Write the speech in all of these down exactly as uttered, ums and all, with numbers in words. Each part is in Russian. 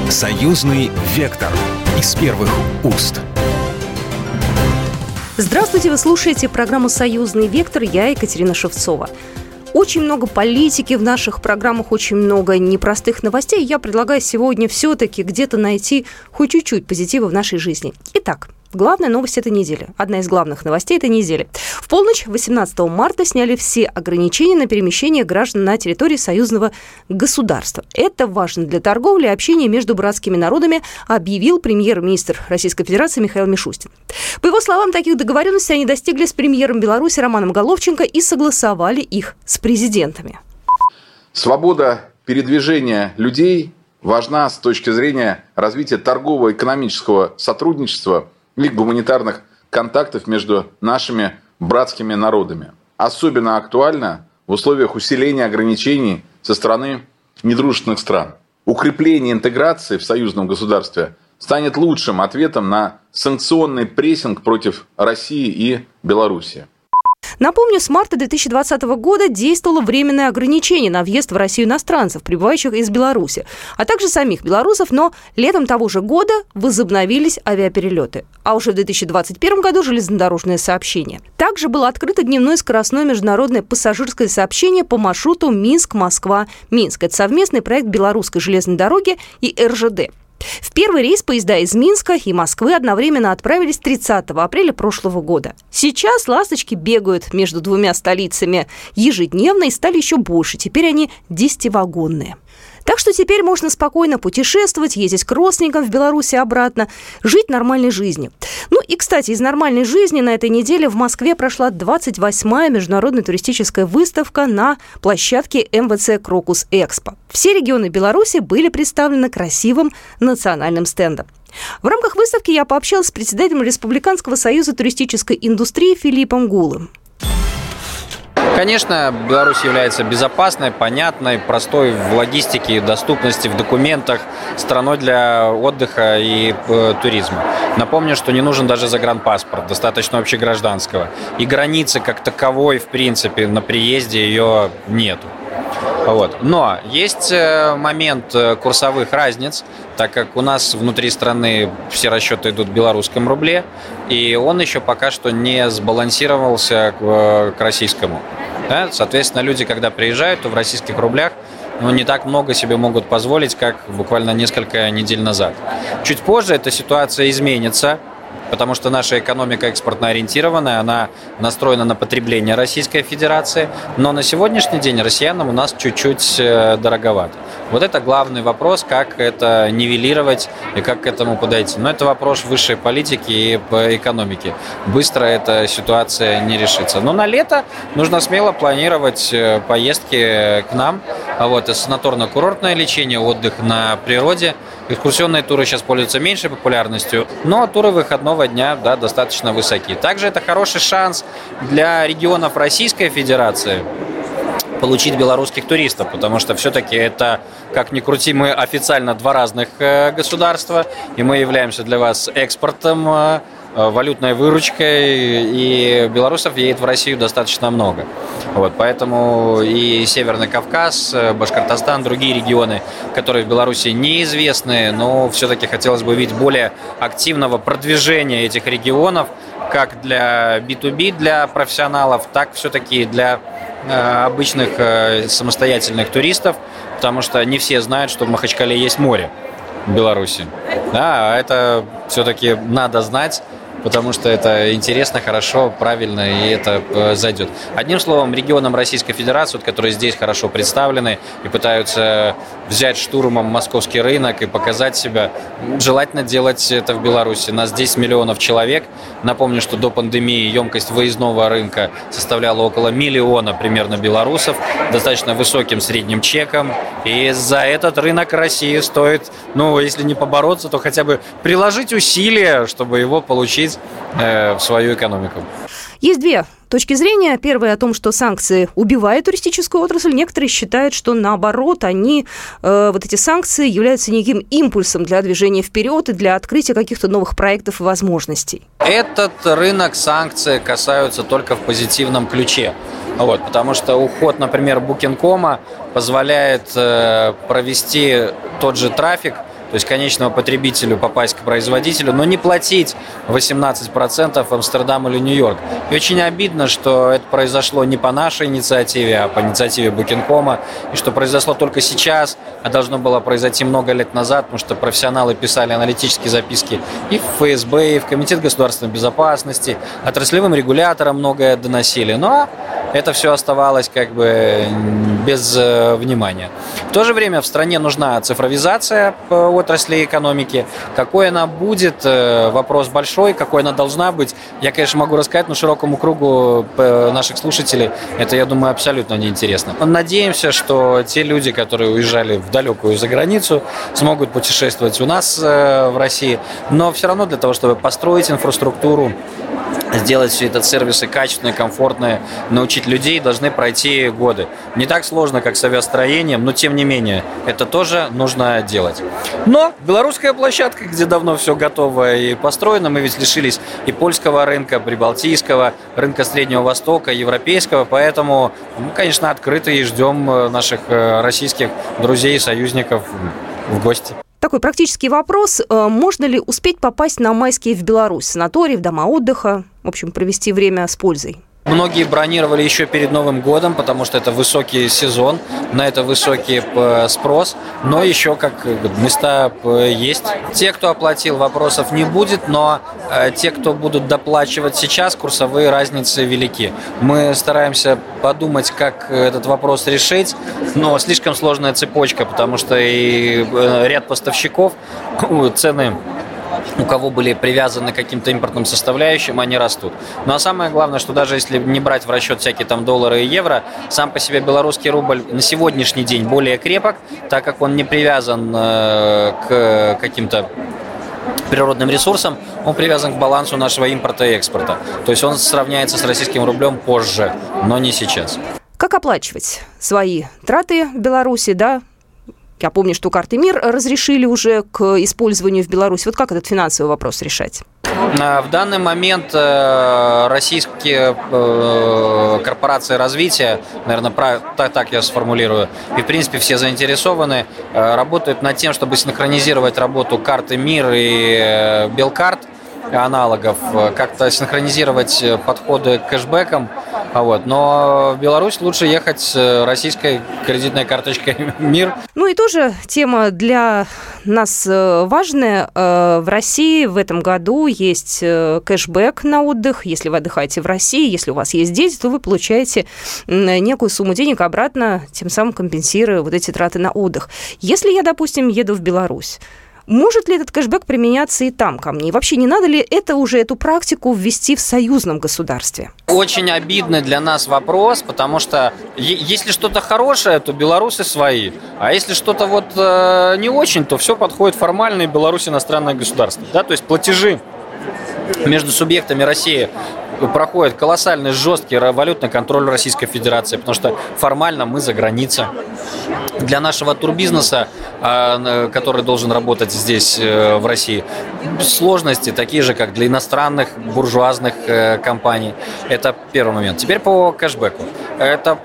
Союзный вектор из первых уст. Здравствуйте, вы слушаете программу «Союзный вектор», я Екатерина Шевцова. Очень много политики в наших программах, очень много непростых новостей. Я предлагаю сегодня все-таки где-то найти хоть чуть-чуть позитива в нашей жизни. Итак, главная новость этой недели. Одна из главных новостей этой недели. В полночь восемнадцатого марта сняли все ограничения на перемещение граждан на территории союзного государства. Это важно для торговли и общения между братскими народами, объявил премьер-министр Российской Федерации Михаил Мишустин. По его словам, таких договоренностей они достигли с премьером Беларуси Романом Головченко и согласовали их с президентами. Свобода передвижения людей важна с точки зрения развития торгово-экономического сотрудничества и гуманитарных контактов между нашими братскими народами. Особенно актуально в условиях усиления ограничений со стороны недружественных стран. Укрепление интеграции в союзном государстве станет лучшим ответом на санкционный прессинг против России и Беларуси. Напомню, с марта две тысячи двадцатого года действовало временное ограничение на въезд в Россию иностранцев, прибывающих из Беларуси, а также самих белорусов, но летом того же года возобновились авиаперелеты. А уже в две тысячи двадцать первом году железнодорожное сообщение. Также было открыто дневное скоростное международное пассажирское сообщение по маршруту Минск-Москва-Минск. Это совместный проект Белорусской железной дороги и эр жэ дэ. В первый рейс поезда из Минска и Москвы одновременно отправились тридцатого апреля прошлого года. Сейчас «Ласточки» бегают между двумя столицами ежедневно и стали еще больше. Теперь они десятивагонные. Так что теперь можно спокойно путешествовать, ездить к родственникам в Беларуси обратно, жить нормальной жизнью. Ну и, кстати, из нормальной жизни на этой неделе в Москве прошла двадцать восьмая международная туристическая выставка на площадке эм вэ цэ «Крокус Экспо». Все регионы Беларуси были представлены красивым национальным стендом. В рамках выставки я пообщалась с председателем Республиканского союза туристической индустрии Филиппом Гулым. Конечно, Беларусь является безопасной, понятной, простой в логистике, доступности, в документах, страной для отдыха и э, туризма. Напомню, что не нужен даже загранпаспорт, достаточно общегражданского. И границы как таковой, в принципе, на приезде ее нету. Вот. Но есть момент курсовых разниц, так как у нас внутри страны все расчеты идут в белорусском рубле, и он еще пока что не сбалансировался к, к российскому. Да? Соответственно, люди, когда приезжают, то в российских рублях ну, не так много себе могут позволить, как буквально несколько недель назад. Чуть позже эта ситуация изменится, потому что наша экономика экспортно ориентированная, она настроена на потребление Российской Федерации, но на сегодняшний день россиянам у нас чуть-чуть дороговато. Вот это главный вопрос, как это нивелировать и как к этому подойти. Но это вопрос высшей политики и экономики. Быстро эта ситуация не решится. Но на лето нужно смело планировать поездки к нам. А вот, санаторно-курортное лечение, отдых на природе. Экскурсионные туры сейчас пользуются меньшей популярностью, но туры выходного дня да, достаточно высоки. Также это хороший шанс для регионов Российской Федерации получить белорусских туристов, потому что все-таки это, как ни крути, мы официально два разных государства, и мы являемся для вас экспортом, валютной выручкой, и белорусов едет в Россию достаточно много. Вот, поэтому и Северный Кавказ, Башкортостан, другие регионы, которые в Беларуси неизвестны, но все-таки хотелось бы видеть более активного продвижения этих регионов, как для би ту би, для профессионалов, так все-таки для э, обычных э, самостоятельных туристов, потому что не все знают, что в Махачкале есть море в Беларуси. Да, а это все-таки надо знать, потому что это интересно, хорошо, правильно, и это э, зайдет. Одним словом, регионам Российской Федерации, вот, которые здесь хорошо представлены и пытаются взять штурмом московский рынок и показать себя, желательно делать это в Беларуси. Нас десять миллионов человек. Напомню, что до пандемии емкость выездного рынка составляла около миллиона примерно белорусов, достаточно высоким средним чеком. И за этот рынок России стоит, ну, если не побороться, то хотя бы приложить усилия, чтобы его получить э, в свою экономику. Есть две точки зрения. Первая о том, что санкции убивают туристическую отрасль. Некоторые считают, что наоборот, они, э, вот эти санкции являются неким импульсом для движения вперед и для открытия каких-то новых проектов и возможностей. Этот рынок санкций касаются только в позитивном ключе. Вот, потому что уход, например, букинг точка кома позволяет э, провести тот же трафик то есть конечному потребителю попасть к производителю, но не платить восемнадцать процентов в Амстердам или Нью-Йорк. И очень обидно, что это произошло не по нашей инициативе, а по инициативе Booking.com, и что произошло только сейчас, а должно было произойти много лет назад, потому что профессионалы писали аналитические записки и в эф эс бэ, и в Комитет государственной безопасности, отраслевым регуляторам многое доносили, но это все оставалось как бы без внимания. В то же время в стране нужна цифровизация отрасли экономики. Какой она будет, вопрос большой, какой она должна быть, я, конечно, могу рассказать, но широкому кругу наших слушателей это, я думаю, абсолютно неинтересно. Надеемся, что те люди, которые уезжали в далекую заграницу, смогут путешествовать у нас в России, но все равно для того, чтобы построить инфраструктуру, сделать все это сервисы качественные, комфортные, научить людей, должны пройти годы. Не так сложно, как с авиастроением, но тем не менее, это тоже нужно делать. Но белорусская площадка, где давно все готово и построено, мы ведь лишились и польского рынка, прибалтийского, рынка Среднего Востока, европейского, поэтому, мы, конечно, открыты и ждем наших российских друзей и союзников в гости. Такой практический вопрос. Можно ли успеть попасть на майские в Беларусь? Санаторий, в дома отдыха? В общем, провести время с пользой? Многие бронировали еще перед Новым годом, потому что это высокий сезон, на это высокий спрос, но еще как места есть. Те, кто оплатил, вопросов не будет, но те, кто будут доплачивать сейчас, курсовые разницы велики. Мы стараемся подумать, как этот вопрос решить, но слишком сложная цепочка, потому что и ряд поставщиков, цены, у кого были привязаны к каким-то импортным составляющим, они растут. Ну а самое главное, что даже если не брать в расчет всякие там доллары и евро, сам по себе белорусский рубль на сегодняшний день более крепок, так как он не привязан э, к каким-то природным ресурсам, он привязан к балансу нашего импорта и экспорта. То есть он сравняется с российским рублем позже, но не сейчас. Как оплачивать свои траты в Беларуси, да? Я помню, что карты МИР разрешили уже к использованию в Беларуси. Вот как этот финансовый вопрос решать? В данный момент российские корпорации развития, наверное, так, так я сформулирую, и, в принципе, все заинтересованы, работают над тем, чтобы синхронизировать работу карты МИР и Белкарт, аналогов, как-то синхронизировать подходы к кэшбэкам. Вот. Но в Беларусь лучше ехать с российской кредитной карточкой МИР. Ну и тоже тема для нас важная. В России в этом году есть кэшбэк на отдых. Если вы отдыхаете в России, если у вас есть дети, то вы получаете некую сумму денег обратно, тем самым компенсируя вот эти траты на отдых. Если я, допустим, еду в Беларусь, может ли этот кэшбэк применяться и там ко мне? И вообще, не надо ли это уже, эту практику ввести в союзном государстве? Очень обидный для нас вопрос, потому что если что-то хорошее, то белорусы свои. А если что-то вот э, не очень, то все подходит формально, и Беларусь иностранное государство. Да? То есть платежи между субъектами России проходит колоссальный жесткий валютный контроль Российской Федерации, потому что формально мы за границей. Для нашего турбизнеса, который должен работать здесь, в России, сложности такие же, как для иностранных буржуазных компаний. Это первый момент. Теперь по кэшбэку. Это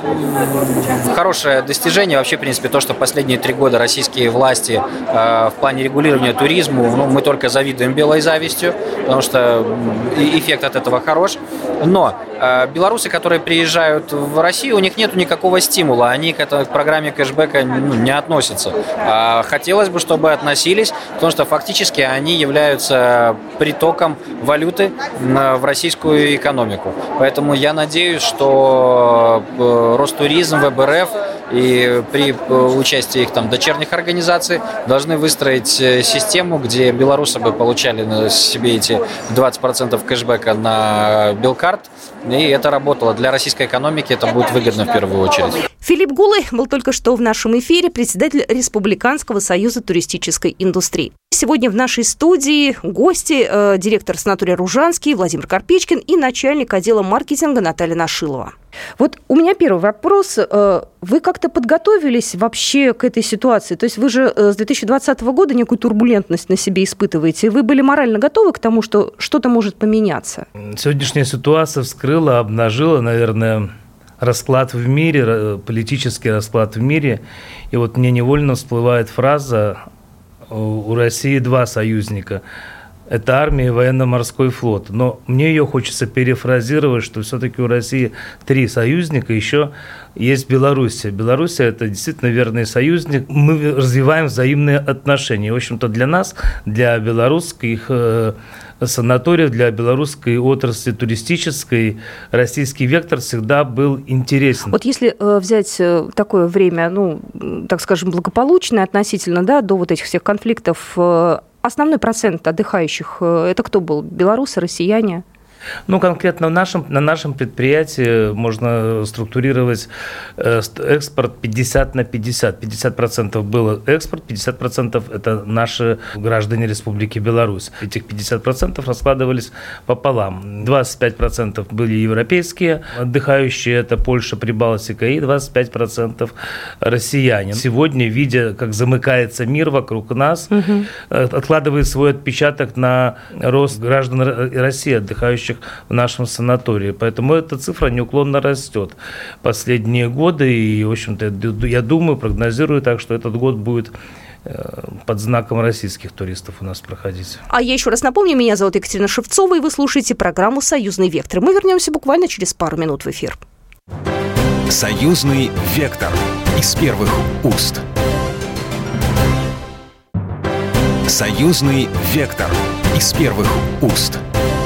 хорошее достижение. Вообще, в принципе, то, что в последние три года российские власти э, в плане регулирования туризма, ну, мы только завидуем белой завистью, потому что эффект от этого хорош. Но э, белорусы, которые приезжают в Россию, у них нет никакого стимула. Они к этой программе кэшбэка ну, не относятся. А хотелось бы, чтобы относились, потому что фактически они являются притоком валюты в российскую экономику. Поэтому я надеюсь, что Ростуризм, вэ бэ эр эф и при участии их там дочерних организаций должны выстроить систему, где белорусы бы получали на себе эти двадцать процентов кэшбэка на Белкарт, и это работало. Для российской экономики это будет выгодно в первую очередь. Филипп Гулый был только что в нашем эфире, председатель Республиканского союза туристической индустрии. Сегодня в нашей студии гости, э, директор санатория «Ружанский» Владимир Карпичкин и начальник отдела маркетинга Наталья Нашилова. Вот у меня первый вопрос. Вы как-то подготовились вообще к этой ситуации? То есть вы же с две тысячи двадцатого года некую турбулентность на себе испытываете. Вы были морально готовы к тому, что что-то может поменяться? Сегодняшняя ситуация вскрыла, обнажила, наверное, расклад в мире, политический расклад в мире. И вот мне невольно всплывает фраза У России два союзника. Это армия и военно-морской флот. Но мне ее хочется перефразировать, что все-таки у России три союзника, еще есть Белоруссия. Белоруссия – это действительно верный союзник. Мы развиваем взаимные отношения. В общем-то, для нас, для белорусских э, санаториев, для белорусской отрасли туристической, российский вектор всегда был интересен. Вот если э, взять э, такое время, ну, так скажем, благополучное относительно, да, до вот этих всех конфликтов, э, основной процент отдыхающих, это кто был? Белорусы, россияне? Ну, конкретно в нашем, на нашем предприятии можно структурировать экспорт пятьдесят на пятьдесят. пятьдесят процентов было экспорт, пятьдесят процентов это наши граждане Республики Беларусь. Этих пятьдесят процентов раскладывались пополам. двадцать пять процентов были европейские отдыхающие, это Польша, Прибалтика, и двадцать пять процентов россияне. Сегодня, видя, как замыкается мир вокруг нас, угу. откладывает свой отпечаток на рост граждан России, отдыхающих в нашем санатории. Поэтому эта цифра неуклонно растет последние годы. И, в общем-то, я думаю, прогнозирую так, что этот год будет под знаком российских туристов у нас проходить. А я еще раз напомню, меня зовут Екатерина Шевцова, и вы слушаете программу «Союзный вектор». Мы вернемся буквально через пару минут в эфир. «Союзный вектор» из первых уст. «Союзный вектор» из первых уст.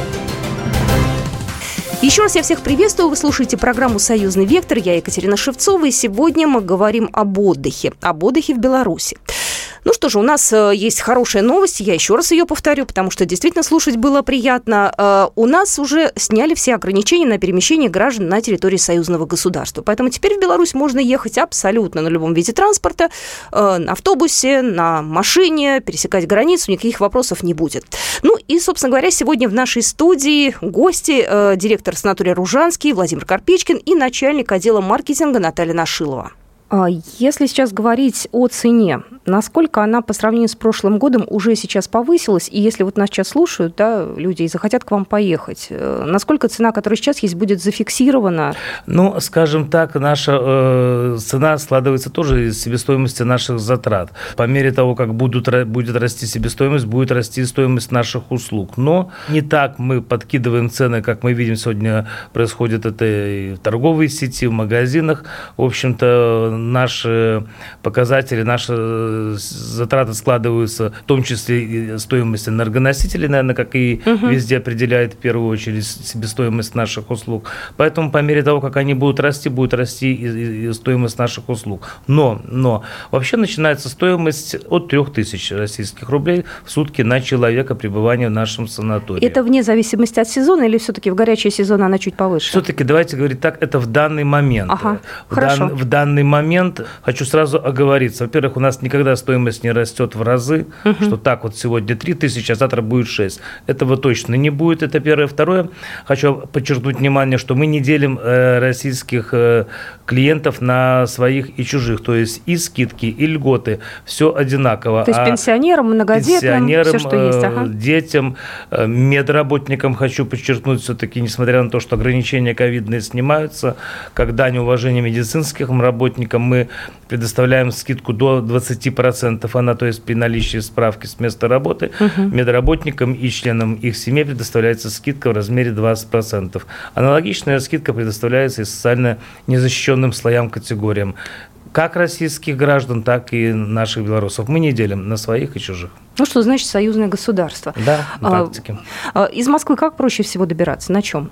Еще раз я всех приветствую. Вы слушаете программу «Союзный вектор». Я Екатерина Шевцова, и сегодня мы говорим об отдыхе. Об отдыхе в Беларуси. Ну что же, у нас есть хорошая новость, я еще раз ее повторю, потому что действительно слушать было приятно. У нас уже сняли все ограничения на перемещение граждан на территории союзного государства. Поэтому теперь в Беларусь можно ехать абсолютно на любом виде транспорта, на автобусе, на машине, пересекать границу, никаких вопросов не будет. Ну и, собственно говоря, сегодня в нашей студии гости, директор санатория «Ружанский» Владимир Карпечкин и начальник отдела маркетинга Наталья Нашилова. Если сейчас говорить о цене, насколько она по сравнению с прошлым годом уже сейчас повысилась, и если вот нас сейчас слушают, да, люди и захотят к вам поехать, насколько цена, которая сейчас есть, будет зафиксирована? Ну, скажем так, наша э, цена складывается тоже из себестоимости наших затрат. По мере того, как будут, будет расти себестоимость, будет расти стоимость наших услуг. Но не так мы подкидываем цены, как мы видим сегодня происходит это и в торговой сети, в магазинах. В общем-то, наши показатели, наши затраты складываются, в том числе и стоимость энергоносителей, наверное, как и угу. везде определяет в первую очередь себестоимость наших услуг. Поэтому по мере того, как они будут расти, будет расти и, и стоимость наших услуг. Но, но вообще начинается стоимость от трех тысяч российских рублей в сутки на человека пребывания в нашем санатории. Это вне зависимости от сезона или все-таки в горячий сезон она чуть повыше? Все-таки давайте говорить так, это в данный момент. Ага, в, дан, в данный момент хочу сразу оговориться. Во-первых, у нас никогда стоимость не растет в разы, угу. что так вот сегодня три тысячи, а завтра будет шесть. Этого точно не будет, это первое. Второе, хочу подчеркнуть внимание, что мы не делим э, российских э, клиентов на своих и чужих, то есть и скидки, и льготы, все одинаково. То есть а пенсионерам, многодетным, пенсионерам, все, что есть. Ага. Детям, э, медработникам хочу подчеркнуть, все-таки, несмотря на то, что ограничения ковидные снимаются, как дань уважения медицинским работникам, мы предоставляем скидку до двадцать процентов, она, то есть при наличии справки с места работы, угу. медработникам и членам их семей предоставляется скидка в размере двадцать процентов. Аналогичная скидка предоставляется и социально незащищенным слоям категориям. Как российских граждан, так и наших белорусов. Мы не делим на своих и чужих. Ну, что значит союзное государство? Да, на практике. А, из Москвы как проще всего добираться? На чем?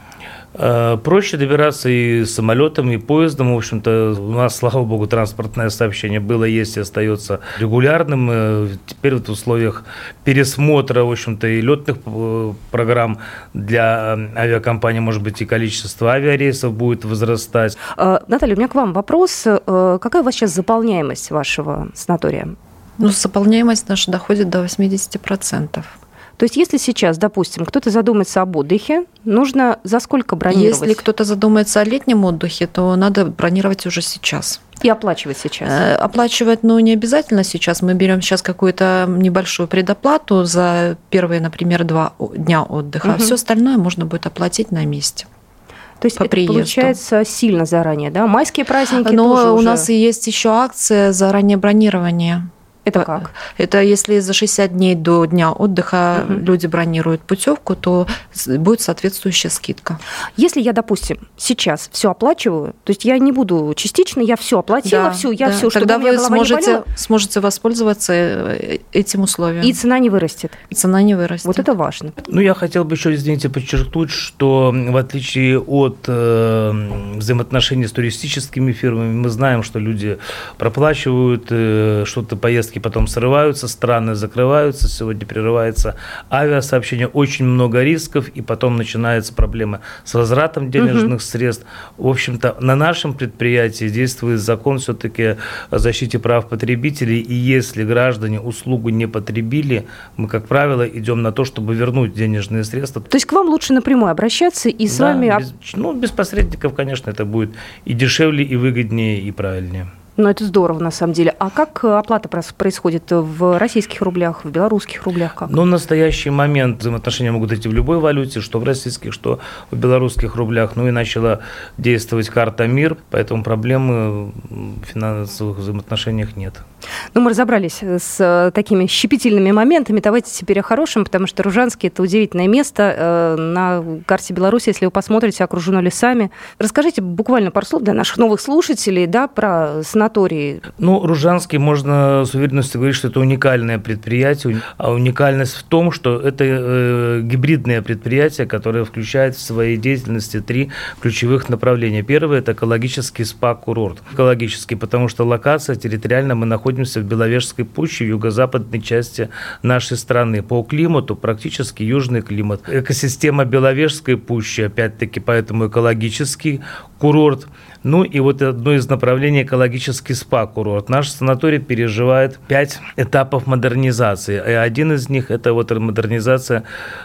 Проще добираться и самолетом, и поездом. В общем-то, у нас, слава богу, транспортное сообщение было, есть и остается регулярным. Теперь вот в условиях пересмотра, в общем-то, и летных программ для авиакомпаний, может быть, и количество авиарейсов будет возрастать. Наталья, у меня к вам вопрос. Какая у вас сейчас заполняемость вашего санатория? Ну, заполняемость наша доходит до восемьдесят процентов. То есть, если сейчас, допустим, кто-то задумается об отдыхе, нужно за сколько бронировать? Если кто-то задумается о летнем отдыхе, то надо бронировать уже сейчас. И оплачивать сейчас? Оплачивать, ну, не обязательно сейчас. Мы берем сейчас какую-то небольшую предоплату за первые, например, два дня отдыха, угу. а все остальное можно будет оплатить на месте. То есть это приезду. Получается сильно заранее, да? Майские праздники Но тоже у уже... нас и есть еще акция за раннее бронирование. Это как? Это если за шестьдесят дней до дня отдыха угу. люди бронируют путевку, то будет соответствующая скидка. Если я, допустим, сейчас все оплачиваю, то есть я не буду частично, я все оплатила, да, все, я да. все, чтобы тогда у меня вы голова сможете, не болела, сможете воспользоваться этим условием. И цена не вырастет. И цена не вырастет. Вот это важно. Ну, я хотел бы еще, извините, подчеркнуть, что в отличие от э, взаимоотношений с туристическими фирмами, мы знаем, что люди проплачивают э, что-то, поездки потом срываются, страны закрываются, сегодня прерывается авиасообщение, очень много рисков, и потом начинается проблема с возвратом денежных угу. средств. В общем-то, на нашем предприятии действует закон все-таки о защите прав потребителей, и если граждане услугу не потребили, мы, как правило, идем на то, чтобы вернуть денежные средства. То есть к вам лучше напрямую обращаться и с да, вами... Без, ну, без посредников, конечно, это будет и дешевле, и выгоднее, и правильнее. Ну, это здорово, на самом деле. А как оплата происходит в российских рублях, в белорусских рублях? Как? Ну, в настоящий момент взаимоотношения могут идти в любой валюте, что в российских, что в белорусских рублях. Ну, и начала действовать карта МИР, поэтому проблемы в финансовых взаимоотношениях нет. Ну, мы разобрались с такими щепетильными моментами. Давайте теперь о хорошем, потому что Ружанский – это удивительное место. На карте Беларуси, если вы посмотрите, окружено лесами. Расскажите буквально пару слов для наших новых слушателей, да, про санатории. Ну, Ружанский, можно с уверенностью говорить, что это уникальное предприятие. А уникальность в том, что это э, гибридное предприятие, которое включает в своей деятельности три ключевых направления. Первое – это экологический спа-курорт. Экологический, потому что локация территориально мы находимся в Беловежской пуще, в юго-западной части нашей страны. По климату практически южный климат. Экосистема Беловежской пущи, опять-таки, поэтому экологический курорт. Ну и вот одно из направлений – экологический спа-курорт. Наш санаторий переживает пять этапов модернизации. И один из них – это вот модернизация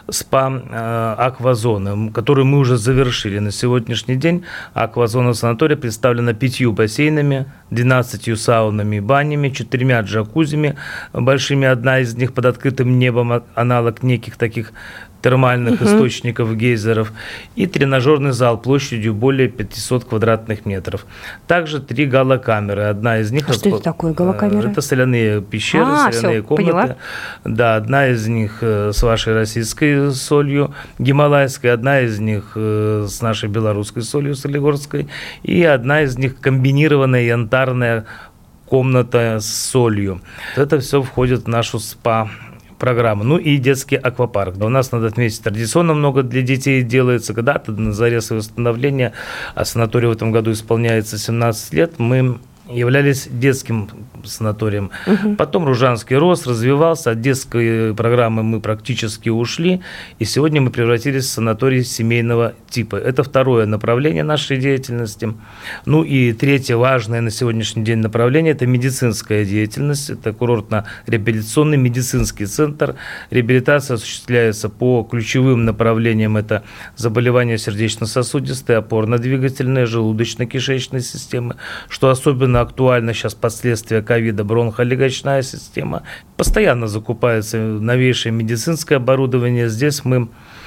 спа-аквазоны, которую мы уже завершили. На сегодняшний день аквазона санатория представлена пятью бассейнами, двенадцатью саунами и банями, четырьмя джакузями большими. Одна из них под открытым небом, аналог неких таких термальных угу. источников, гейзеров, и тренажерный зал площадью более пятьсот квадратных метров. Также три галокамеры. Одна из них... А что это такое галокамера? Это соляные пещеры, а, соляные все, комнаты. Поняла. Да, одна из них с вашей российской солью гималайской, одна из них с нашей белорусской солью солигорской, и одна из них комбинированная янтарная комната с солью. Это все входит в нашу спа программу. Ну и детский аквапарк. У нас, надо отметить, традиционно много для детей делается. Когда-то на заре своего становления, а санаторию в этом году исполняется семнадцать лет, мы являлись детским санаторием. Угу. Потом Ружанский рос, развивался, от детской программы мы практически ушли, и сегодня мы превратились в санаторий семейного типа. Это второе направление нашей деятельности. Ну и третье важное на сегодняшний день направление – это медицинская деятельность. Это курортно-реабилитационный медицинский центр. Реабилитация осуществляется по ключевым направлениям. Это заболевания сердечно-сосудистой, опорно-двигательной, желудочно-кишечной системы, что особенно актуально сейчас последствия ковида, бронхолегочная система. Постоянно закупается новейшее медицинское оборудование. Здесь мы,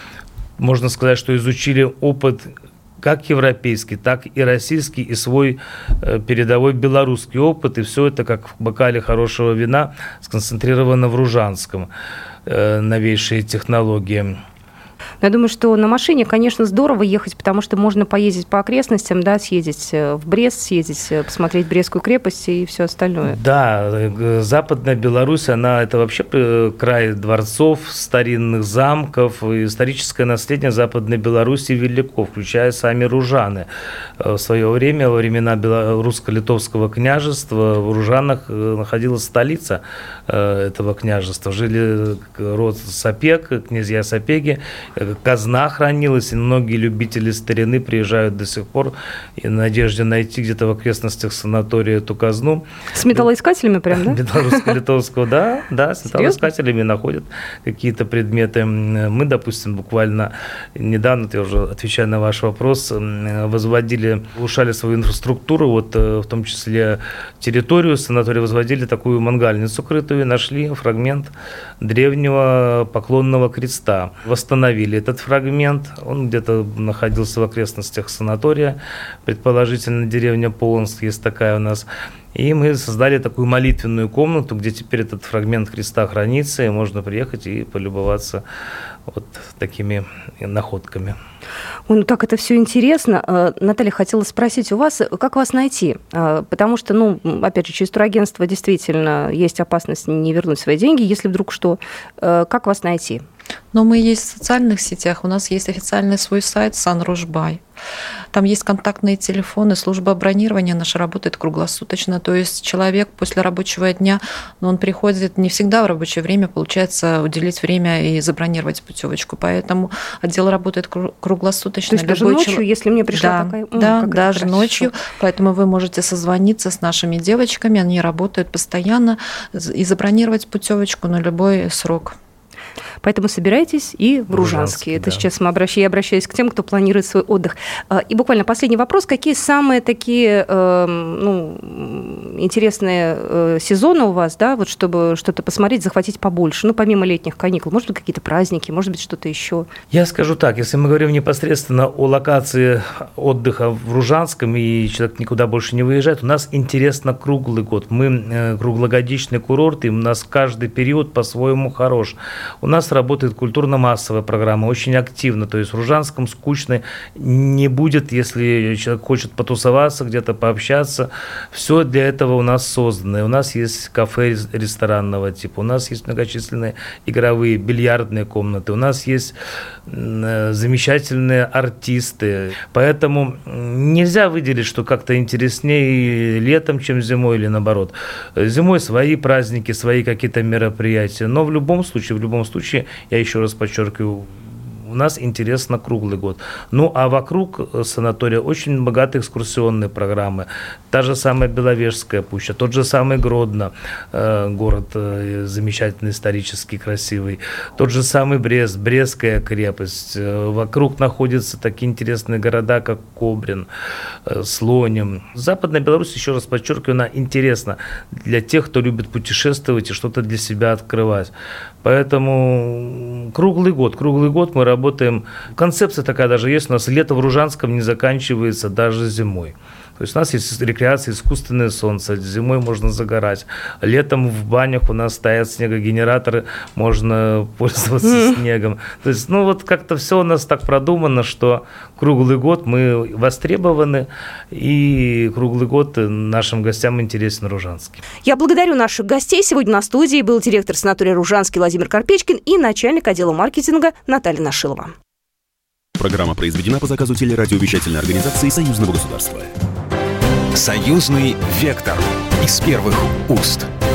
можно сказать, что изучили опыт как европейский, так и российский, и свой передовой белорусский опыт. И все это, как в бокале хорошего вина, сконцентрировано в Ружанском. Новейшие технологии. Я думаю, что на машине, конечно, здорово ехать, потому что можно поездить по окрестностям, да, съездить в Брест, съездить, посмотреть Брестскую крепость и все остальное. Да, Западная Беларусь, она это вообще край дворцов, старинных замков, историческое наследие Западной Беларуси велико, включая сами Ружаны. В свое время, во времена русско-литовского княжества, в Ружанах находилась столица этого княжества. Жили род Сапег, князья Сапеги, казна хранилась, и многие любители старины приезжают до сих пор и в надежде найти где-то в окрестностях санатория эту казну. С металлоискателями прям, да? Белорусско-литовского, да, да, с металлоискателями находят какие-то предметы. Мы, допустим, буквально недавно, я уже отвечаю на ваш вопрос, возводили, улучшали свою инфраструктуру, вот в том числе территорию санатория, возводили такую мангальницу крытую, нашли фрагмент древнего поклонного креста, восстановили увидели этот фрагмент. Он где-то находился в окрестностях санатория, предположительно, деревня Полонск, есть такая у нас. И мы создали такую молитвенную комнату, где теперь этот фрагмент Христа хранится, и можно приехать и полюбоваться вот такими находками. Ой, ну так это все интересно. Наталья, хотела спросить у вас, как вас найти? Потому что, ну, опять же, через турагентство действительно есть опасность не вернуть свои деньги, если вдруг что. Как вас найти? Но мы есть в социальных сетях, у нас есть официальный свой сайт «Санружбай». Там есть контактные телефоны, служба бронирования наша работает круглосуточно. То есть человек после рабочего дня, но он приходит не всегда в рабочее время, получается уделить время и забронировать путевочку. Поэтому отдел работает круглосуточно. То есть даже ночью, человек... если мне пришла да, такая... Да, М, даже хорошо. ночью. Поэтому вы можете созвониться с нашими девочками, они работают постоянно, и забронировать путевочку на любой срок. Поэтому собирайтесь и в Ружанский. Это да. сейчас мы обращ... я обращаюсь к тем, кто планирует свой отдых. И буквально последний вопрос. Какие самые такие э, ну, интересные э, сезоны у вас, да, вот чтобы что-то посмотреть, захватить побольше? Ну, помимо летних каникул. Может быть, какие-то праздники, может быть, что-то еще? Я скажу так, если мы говорим непосредственно о локации отдыха в Ружанском, и человек никуда больше не выезжает, у нас интересно круглый год. Мы э, круглогодичный курорт, и у нас каждый период по-своему хорош. У нас работает культурно-массовая программа, очень активно. То есть в Ружанском скучно не будет, если человек хочет потусоваться, где-то пообщаться. Все для этого у нас создано. У нас есть кафе ресторанного типа, у нас есть многочисленные игровые, бильярдные комнаты, у нас есть замечательные артисты. Поэтому нельзя выделить, что как-то интереснее летом, чем зимой, или наоборот. Зимой свои праздники, свои какие-то мероприятия. Но в любом случае, в любом случае, я еще раз подчеркиваю, у нас интересно круглый год. Ну, а вокруг санатория очень богатые экскурсионные программы. Та же самая Беловежская пуща, тот же самый Гродно, э, город э, замечательный, исторический, красивый. Тот же самый Брест, Брестская крепость. Э, вокруг находятся такие интересные города, как Кобрин, э, Слоним. Западная Беларусь, еще раз подчеркиваю, она интересна для тех, кто любит путешествовать и что-то для себя открывать. Поэтому круглый год, круглый год мы работаем. Концепция такая даже есть, у нас лето в Ружанском не заканчивается даже зимой. То есть у нас есть рекреация, искусственное солнце, зимой можно загорать. Летом в банях у нас стоят снегогенераторы, можно пользоваться снегом. То есть, ну вот как-то все у нас так продумано, что круглый год мы востребованы, и круглый год нашим гостям интересен Ружанский. Я благодарю наших гостей. Сегодня на студии был директор санатория Ружанский Владимир Карпечкин и начальник отдела маркетинга Наталья Нашилова. Программа произведена по заказу телерадиовещательной организации Союзного государства. Союзный вектор из первых уст.